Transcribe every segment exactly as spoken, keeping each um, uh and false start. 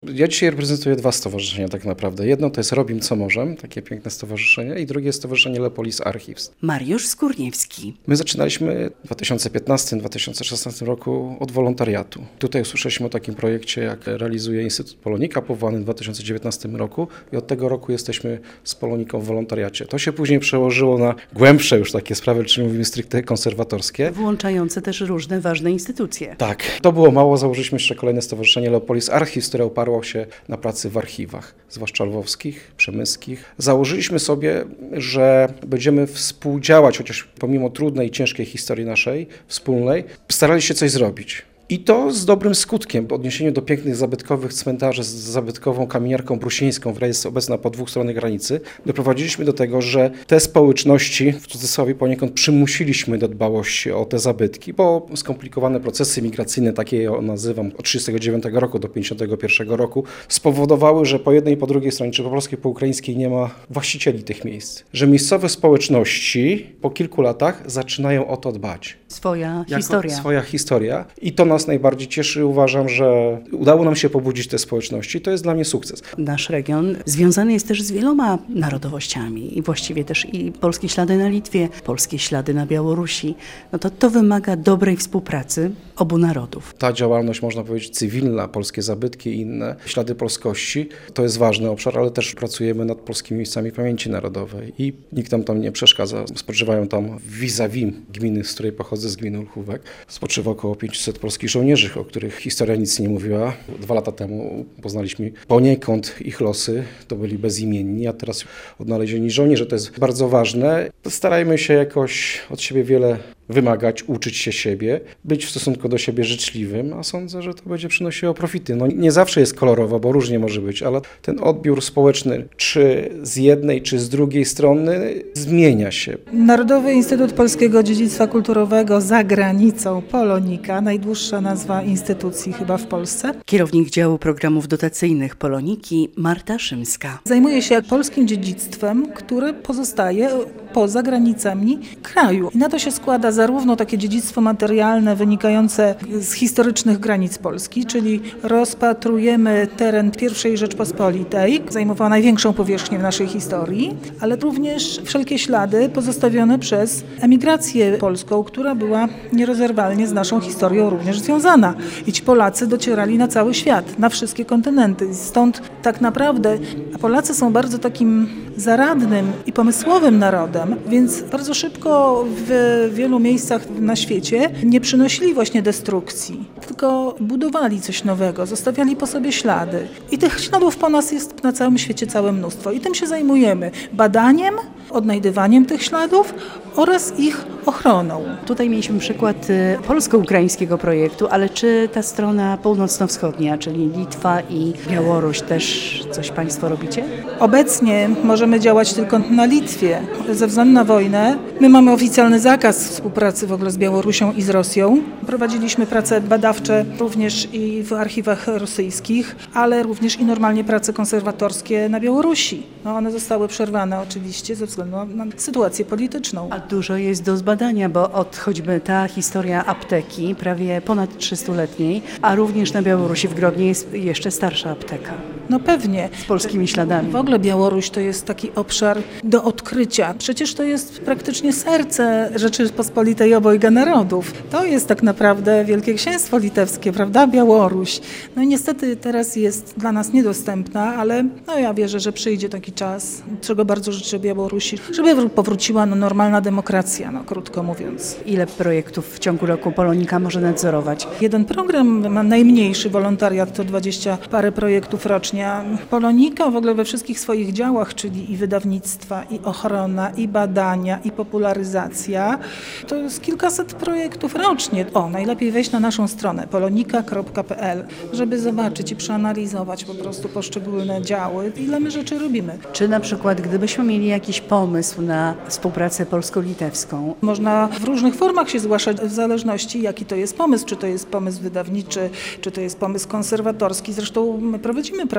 Ja dzisiaj reprezentuję dwa stowarzyszenia tak naprawdę. Jedno to jest Robim co możem, takie piękne stowarzyszenie, i drugie stowarzyszenie Lepolis Archives. Mariusz Skórniewski. My zaczynaliśmy w dwa tysiące piętnastym do dwa tysiące szesnastego roku od wolontariatu. Tutaj usłyszeliśmy o takim projekcie, jak realizuje Instytut Polonika, powołany w dwa tysiące dziewiętnastym roku, i od tego roku jesteśmy z Poloniką w wolontariacie. To się później przełożyło na głębsze już takie sprawy, czyli mówimy stricte konserwatorskie. Włączające też różne ważne instytucje. Tak, to było mało. Założyliśmy jeszcze kolejne stowarzyszenie Lepolis Archives, które oparło się na pracy w archiwach, zwłaszcza lwowskich, przemyskich. Założyliśmy sobie, że będziemy współdziałać, chociaż pomimo trudnej i ciężkiej historii naszej, wspólnej, starali się coś zrobić. I to z dobrym skutkiem. W odniesieniu do pięknych zabytkowych cmentarzy z zabytkową kamieniarką brusieńską, która jest obecna po dwóch stronach granicy, doprowadziliśmy do tego, że te społeczności, w cudzysłowie poniekąd, przymusiliśmy do dbałości o te zabytki, bo skomplikowane procesy migracyjne, takie je nazywam, od trzydziestego dziewiątego roku do pięćdziesiątego pierwszego roku, spowodowały, że po jednej i po drugiej stronie, czy po polskiej, po ukraińskiej, nie ma właścicieli tych miejsc. Że miejscowe społeczności po kilku latach zaczynają o to dbać. Swoja Jako historia. Swoja historia. I to nas najbardziej cieszy. Uważam, że udało nam się pobudzić te społeczności. To jest dla mnie sukces. Nasz region związany jest też z wieloma narodowościami i właściwie też i polskie ślady na Litwie, polskie ślady na Białorusi. No to to wymaga dobrej współpracy obu narodów. Ta działalność, można powiedzieć, cywilna, polskie zabytki i inne ślady polskości, to jest ważny obszar, ale też pracujemy nad polskimi miejscami pamięci narodowej i nikt nam tam nie przeszkadza. Spoczywają tam vis-a-vis gminy, z której pochodzę, z gminy Olchówek. Spoczywa około pięćset polskich żołnierzy, o których historia nic nie mówiła. Dwa lata temu poznaliśmy poniekąd ich losy, to byli bezimienni, a teraz odnalezieni żołnierze. To jest bardzo ważne. Starajmy się jakoś od siebie wiele wymagać, uczyć się siebie, być w stosunku do siebie życzliwym, a sądzę, że to będzie przynosiło profity. No nie zawsze jest kolorowo, bo różnie może być, ale ten odbiór społeczny, czy z jednej, czy z drugiej strony, zmienia się. Narodowy Instytut Polskiego Dziedzictwa Kulturowego za granicą, Polonika, najdłuższa nazwa instytucji chyba w Polsce. Kierownik działu programów dotacyjnych Poloniki Marta Szymska. Zajmuje się polskim dziedzictwem, które pozostaje poza granicami kraju. I na to się składa zarówno takie dziedzictwo materialne wynikające z historycznych granic Polski, czyli rozpatrujemy teren pierwszej Rzeczpospolitej, zajmowała największą powierzchnię w naszej historii, ale również wszelkie ślady pozostawione przez emigrację polską, która była nierozerwalnie z naszą historią również związana. I ci Polacy docierali na cały świat, na wszystkie kontynenty. Stąd tak naprawdę Polacy są bardzo takim zaradnym i pomysłowym narodem, więc bardzo szybko w wielu miejscach na świecie nie przynosili właśnie destrukcji, tylko budowali coś nowego, zostawiali po sobie ślady. I tych śladów po nas jest na całym świecie całe mnóstwo. I tym się zajmujemy. Badaniem, odnajdywaniem tych śladów oraz ich ochroną. Tutaj mieliśmy przykład polsko-ukraińskiego projektu, ale czy ta strona północno-wschodnia, czyli Litwa i Białoruś, też coś Państwo robicie? Obecnie możemy działać tylko na Litwie. Ze względu na wojnę my mamy oficjalny zakaz współpracy w ogóle z Białorusią i z Rosją. Prowadziliśmy prace badawcze również i w archiwach rosyjskich, ale również i normalnie prace konserwatorskie na Białorusi. No one zostały przerwane oczywiście ze względu na sytuację polityczną. A dużo jest do zbadania, bo od choćby ta historia apteki, prawie ponad trzystuletniej, a również na Białorusi w Grodnie jest jeszcze starsza apteka. No pewnie. Z polskimi śladami. W ogóle Białoruś to jest taki obszar do odkrycia. Przecież to jest praktycznie serce Rzeczypospolitej obojga narodów. To jest tak naprawdę Wielkie Księstwo Litewskie, prawda? Białoruś. No i niestety teraz jest dla nas niedostępna, ale no ja wierzę, że przyjdzie taki czas, czego bardzo życzę Białorusi, żeby powróciła no, normalna demokracja, no krótko mówiąc. Ile projektów w ciągu roku Polonika może nadzorować? Jeden program ma najmniejszy wolontariat, to dwadzieścia parę projektów rocznie. Polonika w ogóle we wszystkich swoich działach, czyli i wydawnictwa, i ochrona, i badania, i popularyzacja, to jest kilkaset projektów rocznie. O, najlepiej wejść na naszą stronę polonika kropka p l, żeby zobaczyć i przeanalizować po prostu poszczególne działy, ile my rzeczy robimy. Czy na przykład gdybyśmy mieli jakiś pomysł na współpracę polsko-litewską? Można w różnych formach się zgłaszać w zależności jaki to jest pomysł, czy to jest pomysł wydawniczy, czy to jest pomysł konserwatorski. Zresztą my prowadzimy pracę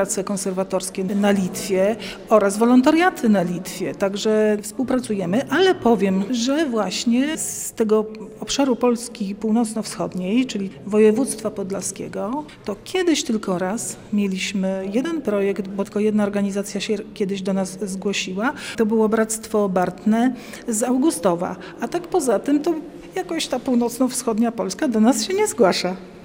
prace konserwatorskie na Litwie oraz wolontariaty na Litwie, także współpracujemy, ale powiem, że właśnie z tego obszaru Polski północno-wschodniej, czyli województwa podlaskiego, to kiedyś tylko raz mieliśmy jeden projekt, bo tylko jedna organizacja się kiedyś do nas zgłosiła. To było Bractwo Bartne z Augustowa, a tak poza tym to jakoś ta północno-wschodnia Polska do nas się nie zgłasza.